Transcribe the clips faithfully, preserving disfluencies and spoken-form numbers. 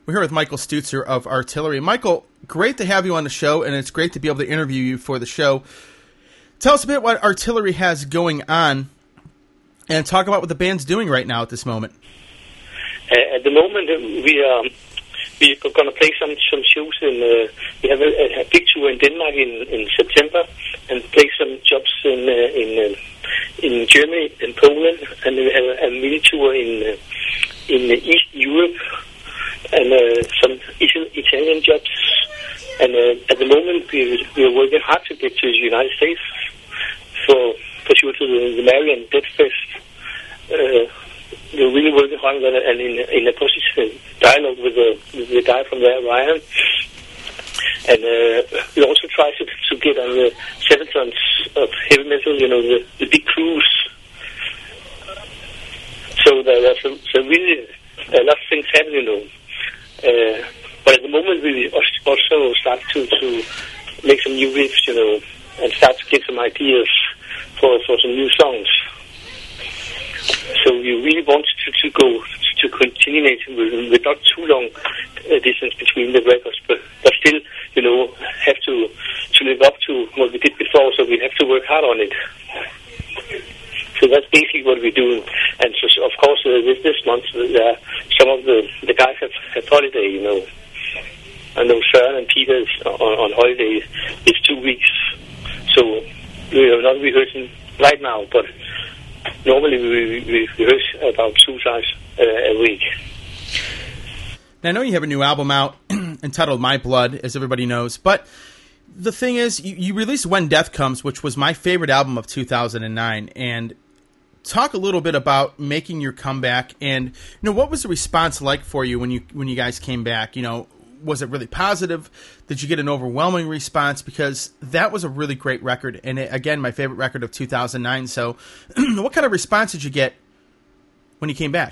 We're here with Michael Stutzer of Artillery. Michael, great to have you on the show, and it's great to be able to interview you for the show. Tell us a bit what Artillery has going on, and talk about what the band's doing right now at this moment. Uh, at the moment, uh, we are we're going to play some some shows in. Uh, we have a, a big tour in Denmark in, in September, and play some jobs in uh, in uh, in Germany and Poland, and we have a, a mini tour in uh, in uh, East Europe. And uh, some Italian jobs, and uh, at the moment we we are working hard to get to the United States for for sure to the, the Marian Death Fest. Uh, we're really working hard on that, and in in a positive dialogue with the with the guy from there, Ryan. And uh, we also try to to get on the seven tons of heavy metal, you know, the, the big cruise. So there, there's some, some really a lot of things happening, you know. Uh, but at the moment, we also start to, to make some new riffs, you know, and start to get some ideas for, for some new songs. So we really want to, to go to continue with, with not too long uh, distance between the records, but, but still, you know, have to to live up to what we did before. So we have to work hard on it. So that's basically what we're doing. And so, of course, uh, this, this month, uh, some of the, the guys have, have holiday, you know. I know Søren and Peter is on, on holiday. It's two weeks. So we are not rehearsing right now, but normally we, we rehearse about two times uh, a week. Now, I know you have a new album out entitled My Blood, as everybody knows, but the thing is, you, you released When Death Comes, which was my favorite album of two thousand nine, and talk a little bit about making your comeback, and you know, what was the response like for you when you when you guys came back? You know, was it really positive? Did you get an overwhelming response? Because that was a really great record, and it, again, my favorite record of two thousand nine. So, what kind of response did you get when you came back?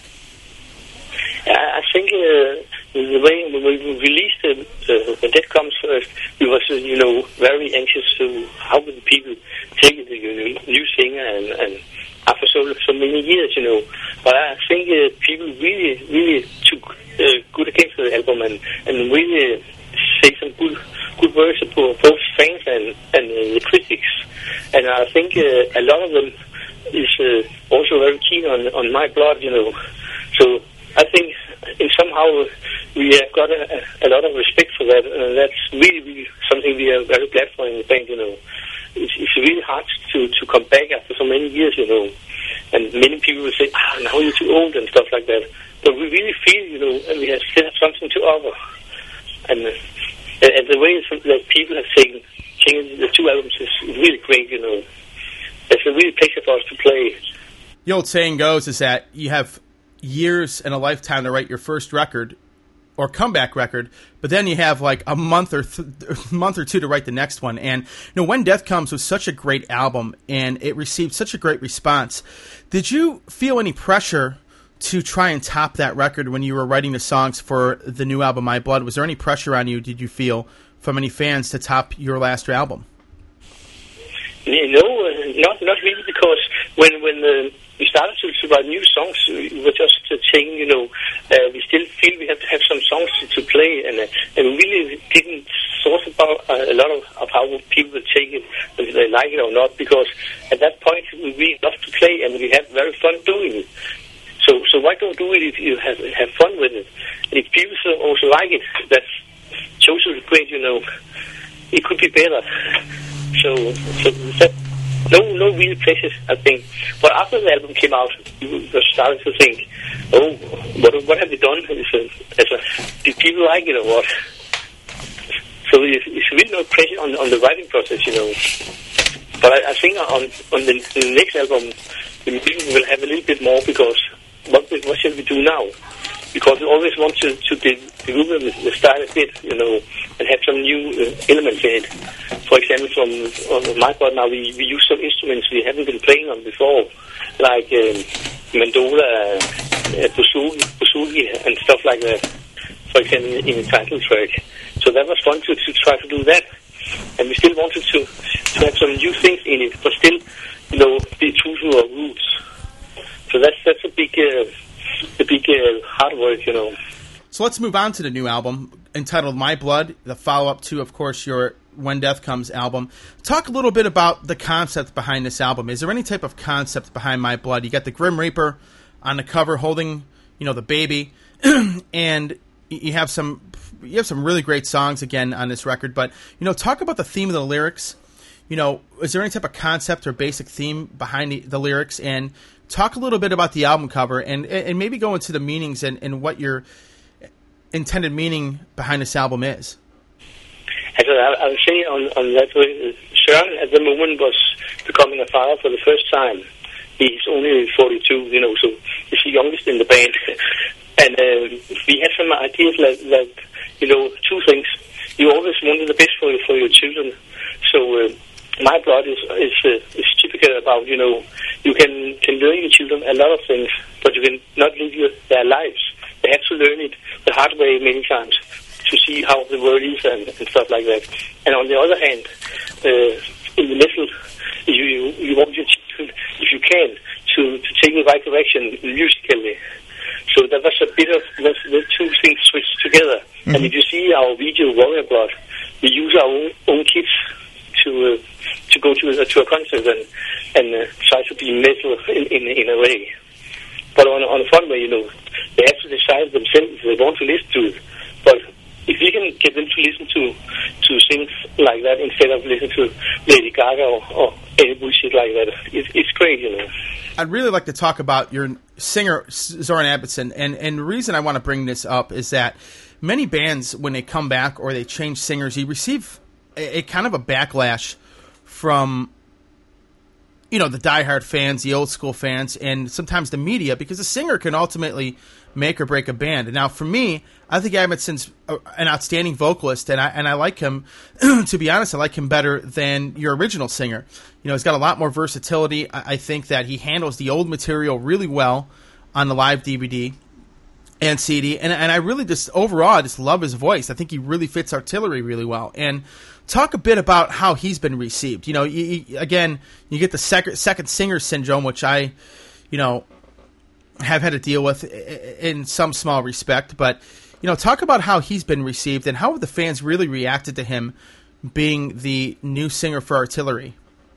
I think uh, the way when we released it, uh, When Death Comes first, we was, uh, you know, very anxious to how would the people take it, you know, new singer, and, and after so so many years, you know. But I think uh, people really, really took uh, good against the album, and, and really say some good good words for both fans and, and uh, the critics. And I think uh, a lot of them is uh, also very keen on, on My Blood, you know. So I think in somehow we have got a, a lot of respect for that, and that's really, really something we are very glad for in the band, you know. It's, it's really hard to, to come back after so many years, you know, and many people will say, ah, now you're too old and stuff like that. But we really feel, you know, and we have still have something to offer. And, uh, and the way that people have taken, taken the two albums is really great, you know. It's a really pleasure for us to play. The old saying goes is that you have years and a lifetime to write your first record or comeback record, but then you have like a month or th- a month or two to write the next one. And you know, When Death Comes was such a great album, and it received such a great response. Did you feel any pressure to try and top that record when you were writing the songs for the new album, My Blood? Was there any pressure on you, did you feel, from any fans to top your last album? No, uh, not not really, because when when uh, we started to, to write new songs, we were just uh, saying, you know, uh, we still feel we have to have some songs to, to play, and uh, and we really didn't thought about uh, a lot of, of how people would take it, whether they like it or not, because at that point we really love to play and we had very fun doing it. So so why don't do it if you have have fun with it? And if people also like it, that's totally great, you know. It could be better. So, so that, no, no real pressure, I think. But after the album came out, you just started to think, oh, what what have we done? As a, as a, did people like it or what? So it's, it's really no pressure on on the writing process, you know. But I, I think on on the, the next album, we will have a little bit more, because what what shall we do now? Because we always want to to be the, the style a bit, you know, and have some new uh, elements in it. For example, from on My Blood now, we, we use some instruments we haven't been playing on before, like uh, mandola, uh, bouzouki, bouzouki, and stuff like that. For example, in the title track. So that was fun to, to try to do that, and we still wanted to to have some new things in it, but still, you know, be true to our roots. So that's that's a big, uh, a big uh, hard work, you know. So let's move on to the new album entitled My Blood, the follow-up to, of course, your When Death Comes album. Talk a little bit about the concept behind this album. Is there any type of concept behind My Blood? You got the Grim Reaper on the cover holding, you know, the baby, and you have some you have some really great songs again on this record. But, you know, talk about the theme of the lyrics. You know, is there any type of concept or basic theme behind the, the lyrics? And talk a little bit about the album cover, and and maybe go into the meanings and, and what your intended meaning behind this album is. As I, I would say on, on that way, Søren at the moment was becoming a father for the first time. He's only forty-two, you know, so he's the youngest in the band. And uh, we had some ideas like, like, you know, two things. You always wanted the best for, for your children. So uh, My Blood is is, uh, is typical about, you know, you can, can learn your children a lot of things, but you can not live your, their lives. They have to learn it the hard way many times to see how the world is and, and stuff like that. And on the other hand, uh, in the middle, you, you you want your children, if you can, to, to take the right direction musically. So that was a bit of the, the two things switched together. Mm-hmm. And if you see our video Warrior Blood, we use our own, own kids to uh, to go to uh, to a concert and and uh, try to be metal in, in in a way. But on on a fun way, you know, they have to decide themselves if they want to listen to it. But if we can get them to listen to to things like that instead of listening to Lady Gaga or, or any bullshit like that, it, it's great, you know. I'd really like to talk about your singer, Soren Amundsen, and, and the reason I want to bring this up is that many bands, when they come back or they change singers, you receive a, a kind of a backlash from, you know, the diehard fans, the old school fans, and sometimes the media, because a singer can ultimately make or break a band. And now, for me, I think Amundsen's an outstanding vocalist, and I and I like him. To be honest, I like him better than your original singer. You know, he's got a lot more versatility. I, I think that he handles the old material really well on the live D V D and C D, and and I really just overall I just love his voice. I think he really fits Artillery really well. And talk a bit about how he's been received. You know, you, you, again, you get the second second singer syndrome, which I, you know, have had to deal with in some small respect. But, you know, talk about how he's been received and how have the fans really reacted to him being the new singer for Artillery.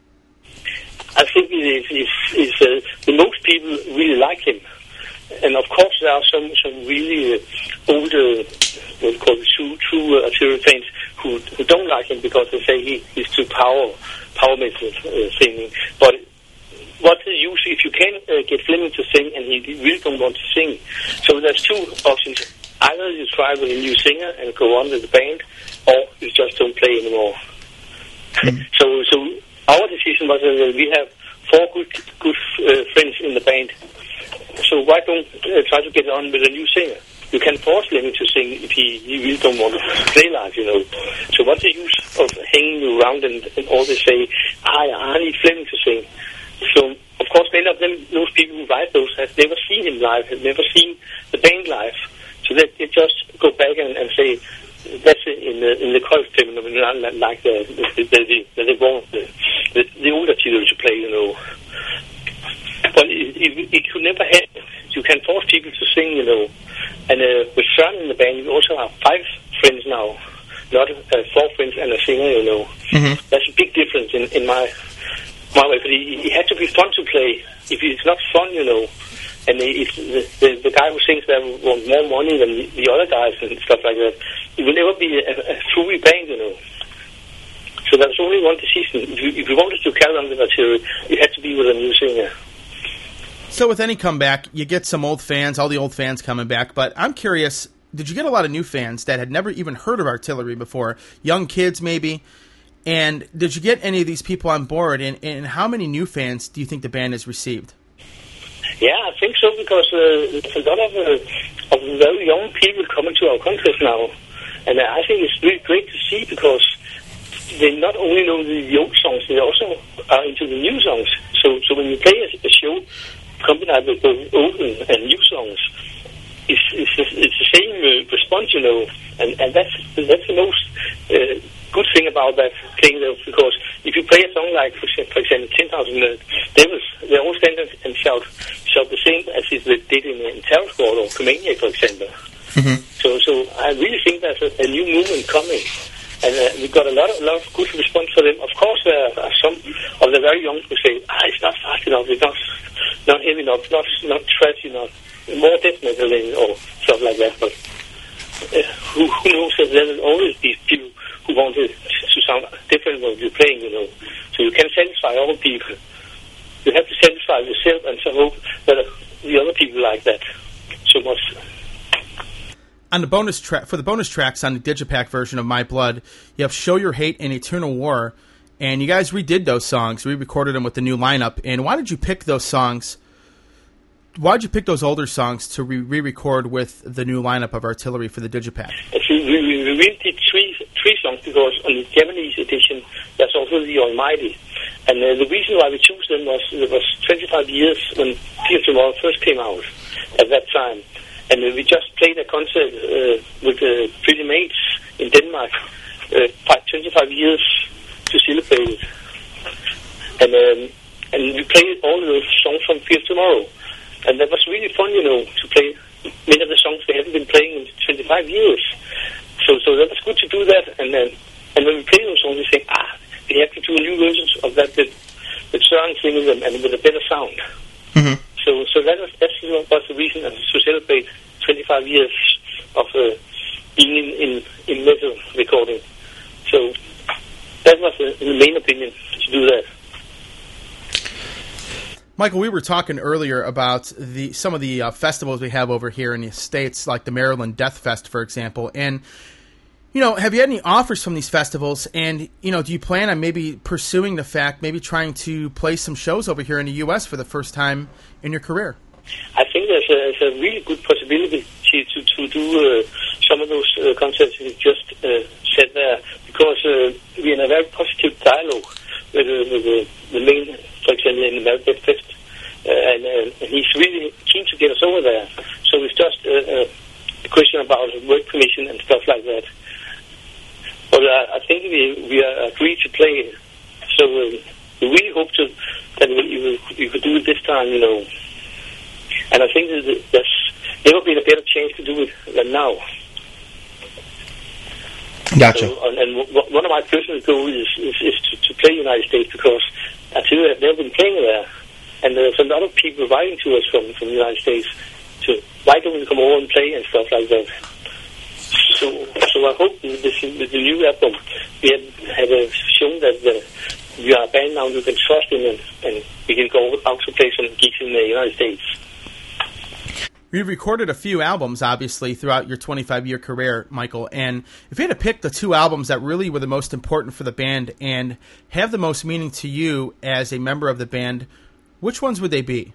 I think it is, is, is uh, the most people really like him. And of course there are some, some really uh, older, what we call true, true uh, Artillery fans who, who don't like him because they say he, he's too power, power metal uh, singing. But what's the use if you can uh, get Flemming to sing and he really don't want to sing? So there's two options. Either you try with a new singer and go on with the band, or you just don't play anymore. Mm-hmm. So so our decision was that we have four good good uh, friends in the band. So why don't uh, try to get on with a new singer? You can force Flemming to sing if he, he really don't want to play live, you know. So what's the use of hanging around and, and always say, I, I need Flemming to sing? So, of course, many of them, those people who write those, have never seen him live, have never seen the band live. So they, they just go back and, and say, that's in the in the Cold phenomenon, like the the the, the, the, want the, the, the older children to play, you know. But it, it, it could never happen. You can force people to sing, you know. And uh, with Søren in the band, we also have five friends now, not uh, four friends and a singer, you know. Mm-hmm. That's a big difference in, in my my way. But it, it had to be fun to play. If it's not fun, you know, and it's the, the, the guy who sings there wants more money than the, the other guys and stuff like that, it will never be a, a truly band, you know. So there's only one decision. If you, if you wanted to carry on with Artillery, it had to be with a new singer. So with any comeback, you get some old fans, all the old fans coming back. But I'm curious, did you get a lot of new fans that had never even heard of Artillery before? Young kids, maybe? And did you get any of these people on board? And, and how many new fans do you think the band has received? Yeah, I think so, because uh, there's a lot of, uh, of very young people coming to our concerts now. And uh, I think it's really great to see, because they not only know the old songs, they also are into the new songs. So so when you play a, a show combined with both old and, and new songs, it's, it's, it's the same uh, response, you know. And, and that's, that's the most uh, good thing about that thing, though, because if you play a song like, for example, ten thousand uh, Devils, they all stand and shout, shout the same as if they did in, in Terror Squad or Comania, for example. Mm-hmm. So So, so I really think there's a, a new movement coming, and uh, we got a lot of, lot of good response for them. Of course, there are some of the very young who say, "Ah, it's not fast enough, it's not not heavy enough, not not thrash enough, more death metal or stuff like that." But uh, who, who knows that there will always be people who want it to sound different when you're playing, you know. So you can satisfy all people. You have to satisfy yourself, and so hope that the other people like that so much. On the bonus track, for the bonus tracks on the Digipack version of My Blood, you have "Show Your Hate" and "Eternal War," and you guys redid those songs, re-recorded them with the new lineup. And why did you pick those songs? Why did you pick those older songs to re- re-record with the new lineup of Artillery for the Digipack? Actually, we, we, we really did three three songs because on the Japanese edition, there's also the Almighty. And uh, the reason why we chose them was it was twenty-five years when Fear Tomorrow first came out at that time. And uh, we just played a concert uh, with the uh, Pretty Mates in Denmark, uh, twenty-five years to celebrate it. And, um, and we played all of those songs from Fear Tomorrow. And that was really fun, you know, to play many of the songs we haven't been playing in twenty-five years. So so that was good to do that. And then and when we play those songs, we think, ah, we have to do new versions of that with, with Søren singing them and with a better sound. Mm-hmm. So so that was, that's was the reason to celebrate twenty-five years of uh, being in, in, in metal recording. So that was the, the main opinion to do that. Michael, we were talking earlier about the some of the uh, festivals we have over here in the States, like the Maryland Death Fest, for example. And, you know, have you had any offers from these festivals? And, you know, do you plan on maybe pursuing the fact, maybe trying to play some shows over here in the U S for the first time in your career? I think there's a, there's a really good possibility to, to, to do uh, some of those uh, concerts you just uh, said there, because uh, we're in a very positive dialogue with, uh, with uh, the main, for example, in the Maryland Death Fest. Uh, and, uh, and he's really keen to get us over there. So it's just uh, uh, a question about work permission and stuff like that. But uh, I think we we are agreed to play. So uh, we really hope to that we, we, we could do it this time, you know. And I think that there's never been a better chance to do it than now. Gotcha. So, and, and w- one of my personal goals is, is, is to, to play United States, because I feel I've never been playing there. And there's a lot of people writing to us from, from the United States to, why don't we come over and play and stuff like that. So so I hope with, this, with the new album we have, have uh, shown that the, we are a band now you can trust in, and, and we can go out to play some gigs in the United States. You've recorded a few albums, obviously, throughout your twenty-five-year career, Michael. And if you had to pick the two albums that really were the most important for the band and have the most meaning to you as a member of the band, which ones would they be?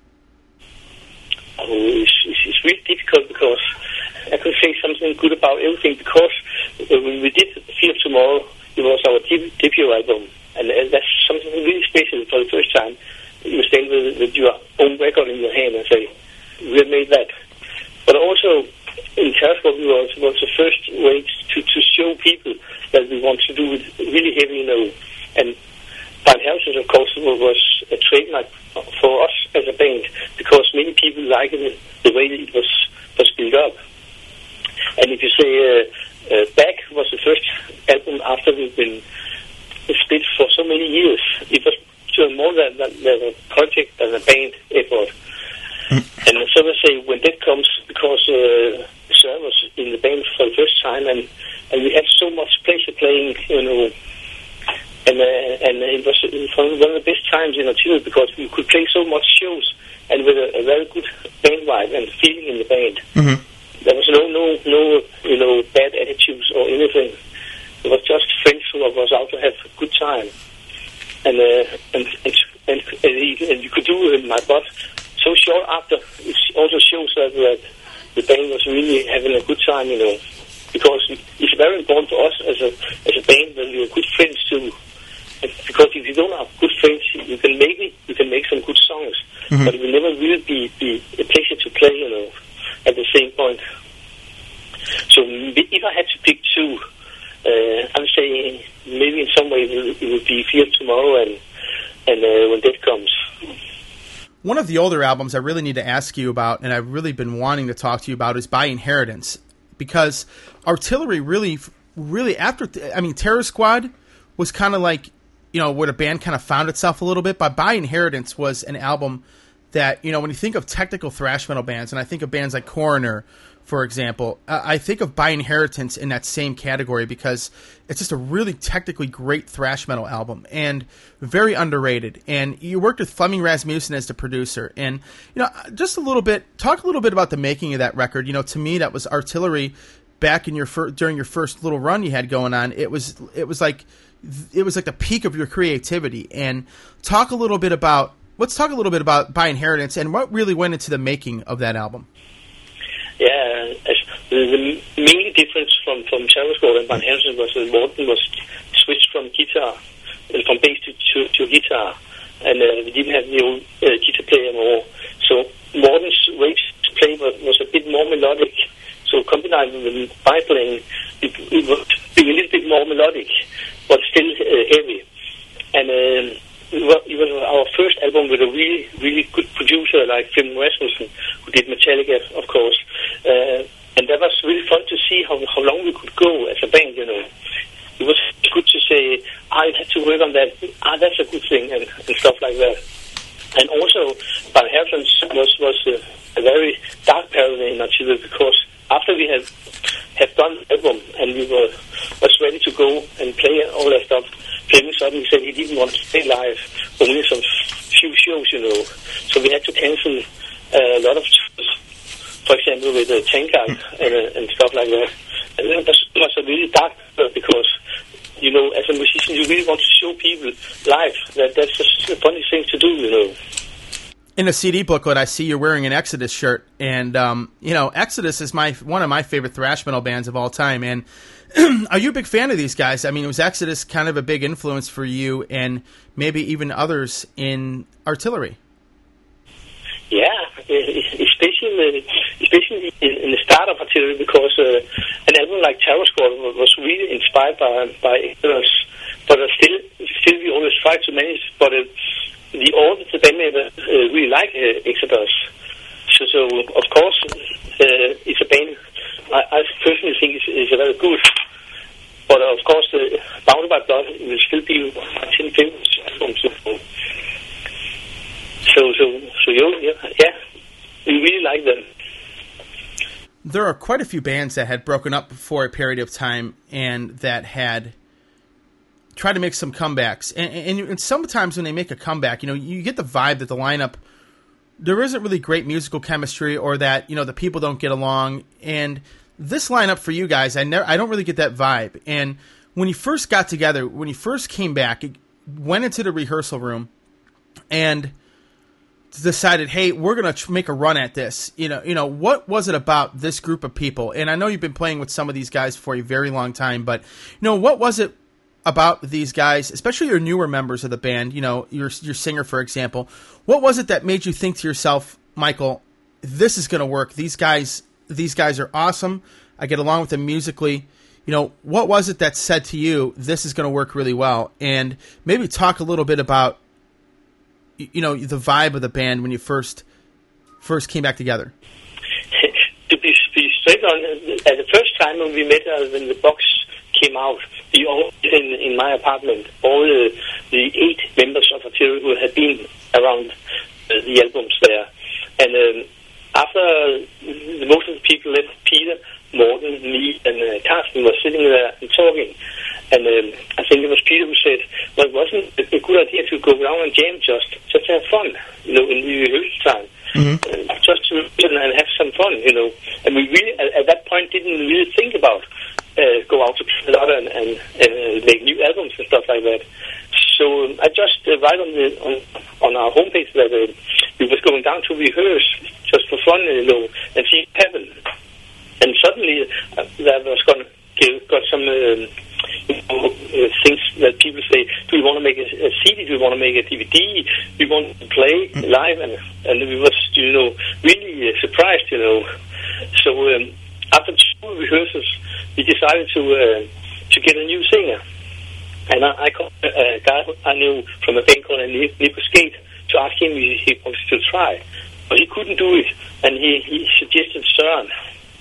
Oh, it's, it's, it's really difficult, because I could say something good about everything, because when we did Fear Tomorrow, it was our debut album, and that's something really special for the first time. You stand with, with your own record in your hand and say, we have made that. But also, in Terrascope, was, was the first way to, to show people that we want to do it really heavy, you know. And Van Helsing, of course, was a trademark for us as a band, because many people liked it, the way it was, was built up. And if you say uh, uh, Back was the first album after we've been split for so many years, it was more than, than, than a project than a band effort. And so I say, when that comes, because uh, Søren was in the band for the first time, and, and we had so much pleasure playing, you know, and uh, and it was one of the best times in Artillery, because we could play so much shows, and with a, a very good band vibe and feeling in the band. Mm-hmm. There was no, no, no, you know, bad attitudes or anything. It was just friends who was out to have a good time. And uh, and, and, and, and, and you could do it in My Blood. So short after, it also shows that, that the band was really having a good time, you know, because it's very important to us as a as a band that we are good friends too. And because if you don't have good friends, you can maybe you can make some good songs, mm-hmm. but it will never really be, be a pleasure to play, you know, at the same point. So if I had to pick two, uh, I would say maybe in some way it would, it would be Fear Tomorrow and and uh, When Death Comes. One of the older albums I really need to ask you about, and I've really been wanting to talk to you about, is By Inheritance. because Artillery really, really after, I mean, Terror Squad was kind of like, you know, where the band kind of found itself a little bit, but By Inheritance was an album that, you know, when you think of technical thrash metal bands, and I think of bands like Coroner, for example, uh, I think of By Inheritance in that same category because it's just a really technically great thrash metal album and very underrated. And you worked with Flemming Rasmussen as the producer. And, you know, just a little bit, talk a little bit about the making of that record. You know, to me, that was Artillery back in your fir- during your first little run you had going on. It was, it was like, it was like the peak of your creativity. And talk a little bit about, let's talk a little bit about By Inheritance and what really went into the making of that album. Yeah, as the, the main difference from, from Terror Squad and By Inheritance was that Morten was switched from guitar, and from bass to, to, to guitar, and uh, we didn't have the old uh, guitar player anymore. So Morten's way to play was, was a bit more melodic, so combined with the by playing, it, it was being a little bit more melodic, but still uh, heavy. And um, It was, it was our first album with a really, really good producer like Flemming Rasmussen, who did Metallica, of course. Uh, and that was really fun to see how how long we could go as a band, you know. It was good to say, I had to work on that, ah, that's a good thing, and, and stuff like that. And also, By Inheritance was, was a, a very dark period in Artillery, because after we had, had done the album and we were was ready to go and play all that stuff, Flemming suddenly said he didn't want to play live, only some few shows, you know. So we had to cancel uh, a lot of shows, for example, with uh, Tankard and, uh, and stuff like that. And that was, was a really dark uh, because, you know, as a musician, you really want to show people live. That That's just a funny thing to do, you know. In the C D booklet, I see you're wearing an Exodus shirt, and um, you know, Exodus is my one of my favorite thrash metal bands of all time. And are you a big fan of these guys? I mean, was Exodus kind of a big influence for you, and maybe even others in Artillery? Yeah, especially especially in the start of Artillery, because uh, an album like Terror Squad was really inspired by by Exodus, but uh, still, still we always try to manage, but. Uh, The all the bandmates uh, really like uh, Exodus, so, so of course uh, it's a band I, I personally think is, is a very good. But uh, of course, uh, Bound by Blood will still be ten famous albums. So, so, so yeah, yeah, we really like them. There are quite a few bands that had broken up for a period of time and that had try to make some comebacks. And, and, and sometimes when they make a comeback, you know, you get the vibe that the lineup, there isn't really great musical chemistry, or that, you know, the people don't get along. And this lineup for you guys, I never, I don't really get that vibe. And when you first got together, when you first came back, it went into the rehearsal room and decided, hey, we're going to make a run at this. You know, you know, what was it about this group of people? And I know you've been playing with some of these guys for a very long time, but, you know, what was it about these guys, especially your newer members of the band, you know, your your singer, for example, what was it that made you think to yourself, Michael, this is going to work? These guys, these guys are awesome. I get along with them musically. You know, what was it that said to you, this is going to work really well? And maybe talk a little bit about, you know, the vibe of the band when you first first came back together. To be, be straight on, at the first time when we met, uh, when the box came out, we all in, in my apartment, all the, the eight members of Artillery who had been around uh, the albums there. And um, after uh, most of the people left, Peter, Morten, me, and uh, Carsten were sitting there and talking. And um, I think it was Peter who said, well, it wasn't a good idea to go around and jam just, just to have fun, you know, in the rehearsal time. Mm-hmm. Uh, just to listen and have some fun, you know. And we really, at, at that point, didn't really think about Uh, go out to play a lot and, and, and uh, make new albums and stuff like that. So um, I just uh, write on the on, on our homepage that uh, we was going down to rehearse just for fun, you know, and see what happened. And suddenly uh, there was gonna get, got some um, you know, uh, things that people say: do we want to make a, a C D? Do we want to make a D V D? Do we want to play live? And and we was, you know, really uh, surprised, you know. So um, after two rehearsals, we decided to uh, to get a new singer, and I, I called a guy I knew from a band called Nico Skate to ask him if he wanted to try, but he couldn't do it, and he, he suggested Søren.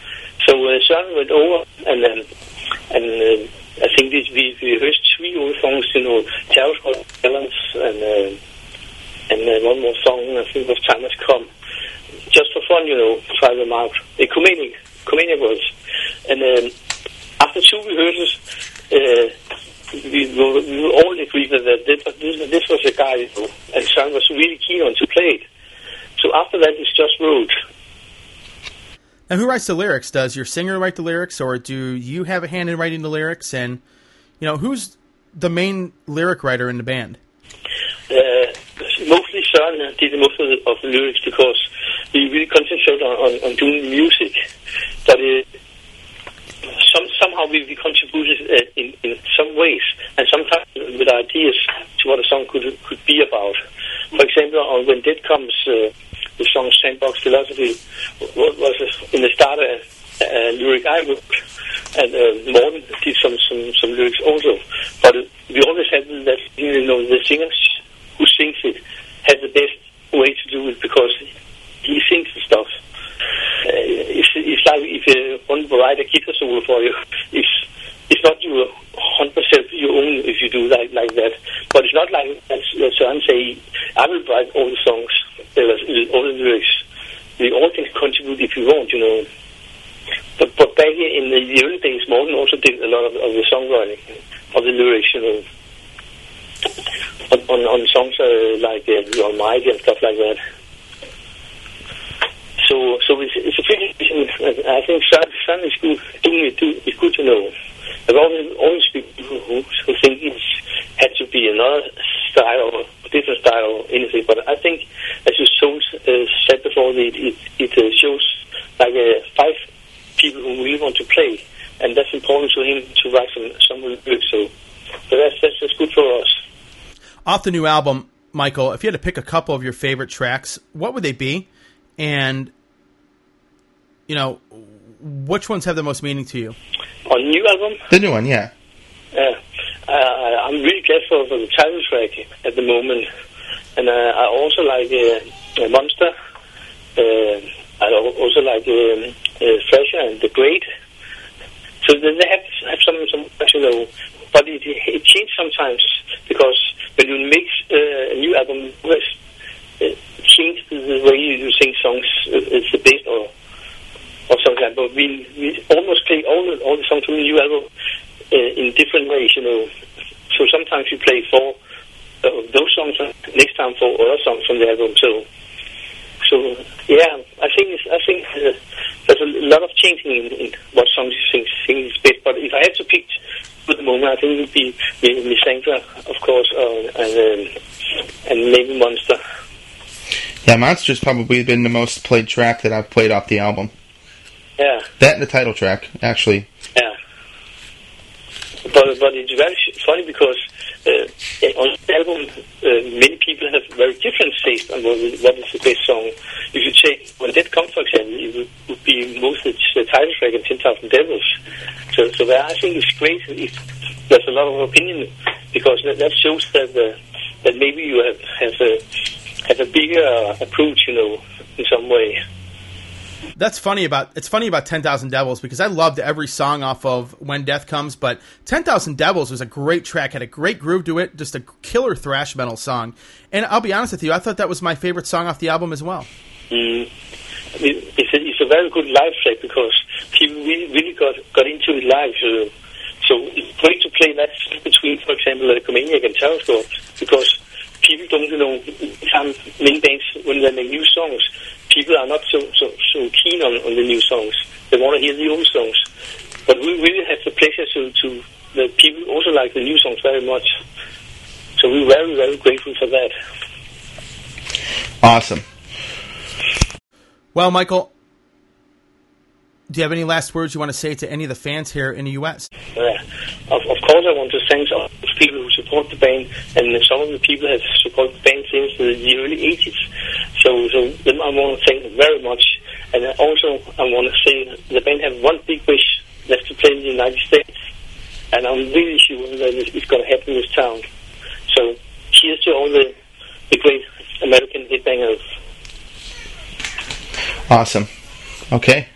so uh, Søren went over, and um, and uh, I think this, we we heard three old songs, you know, Terror's Balance, and uh, and uh, one more song. I think was Time Has Come, just for fun, you know, try them out. Ecumenic, ecumenic was, and um, after two rehearsals, uh, we, were, we were all agreed that this, this, this was a guy, you know, and Søren was really keen on to play it. So after that, it's just wrote. Now, who writes the lyrics? Does your singer write the lyrics, or do you have a hand in writing the lyrics? And, you know, who's the main lyric writer in the band? Uh, mostly Søren did most of the, of the lyrics, because we really concentrate on, on, on doing music. But uh, some, somehow we, we contributed uh, in, in some ways, and sometimes with ideas to what a song could could be about. For example, on When Death Comes, uh, the song Sandbox Philosophy was in the start a, a lyric I wrote, and uh, Morten did some, some, some lyrics also. But uh, we always have that, you know, the singer who sings it has the best way to do it, because he sings the stuff. Uh, it's, it's like if you want to write a guitar solo for you, it's it's not your one hundred percent your own if you do that like that. But it's not like as Søren say, I will write all the songs, all the lyrics. We all can contribute if we want, you know. But but back in the, the early days, Morten also did a lot of, of the songwriting, of the lyrics, you know, on on, on songs uh, like uh, The Almighty and stuff like that. So so it's, it's a pretty. I think Søren is good. Doing it too. It's good to know. There are always, always people who, who think it had to be another style or different style or anything. But I think, as you so, uh, said before, it, it, it uh, shows like uh, five people who really want to play, and that's important to him to write some some lyrics. So, so that's, that's that's good for us. Off the new album, Michael, if you had to pick a couple of your favorite tracks, what would they be? And, you know, which ones have the most meaning to you? On the new album? The new one, yeah. Yeah. Uh, I'm really glad for, for the title track at the moment. And uh, I also like uh, Monster. Uh, I also like um, uh, Thrasher and The Great. So they have, have some, some, you know, but it, it changes sometimes, because when you mix uh, a new album, you always uh, change the way you sing songs. It's the best, or or something like that. But we, we almost play all the, all the songs from the new album uh, in different ways, you know. So sometimes we play four uh, those songs, next time four other songs from the album. So, so yeah, I think it's, I think uh, there's a lot of changing in, in what songs you sing, sing is best. But if I had to pick at the moment, I think it would be Miss Sandra, of course, uh, and um, and maybe Monster. Yeah, Monster's probably been the most played track that I've played off the album. Yeah. That and the title track, actually. Yeah. But but it's very funny, because uh, on the album, uh, many people have very different taste on what is, what is the best song. If you take When Death Comes, for example, it would, would be mostly the title track and ten thousand Devils. So so that, I think it's great if there's a lot of opinion, because that, that shows that uh, that maybe you have have a have a bigger approach, you know, in some way. That's funny about it's funny about ten thousand Devils, because I loved every song off of When Death Comes, but ten thousand Devils was a great track, had a great groove to it, just a killer thrash metal song. And I'll be honest with you, I thought that was my favorite song off the album as well. Mm. I mean, it's a, it's a very good live track, because people really, really got got into it live. So, so it's great to play that between, for example, Ecumenic and Terror Squad, because people don't, you know, some many bands, when they make new songs, people are not so so, so keen on, on the new songs. They want to hear the old songs. But we really have the pleasure to, to the people also like the new songs very much. So we're very, very grateful for that. Awesome. Well, Michael, do you have any last words you want to say to any of the fans here in the U S? Yeah. Of, of course, I want to thank all the people who support the band, and some of the people have supported the band since the, the early eighties. So, so them I want to thank them very much. And also, I want to say the band have one big wish, that's to play in the United States. And I'm really sure that it's going to happen in this town. So, cheers to all the, the great American headbangers. Awesome. Okay.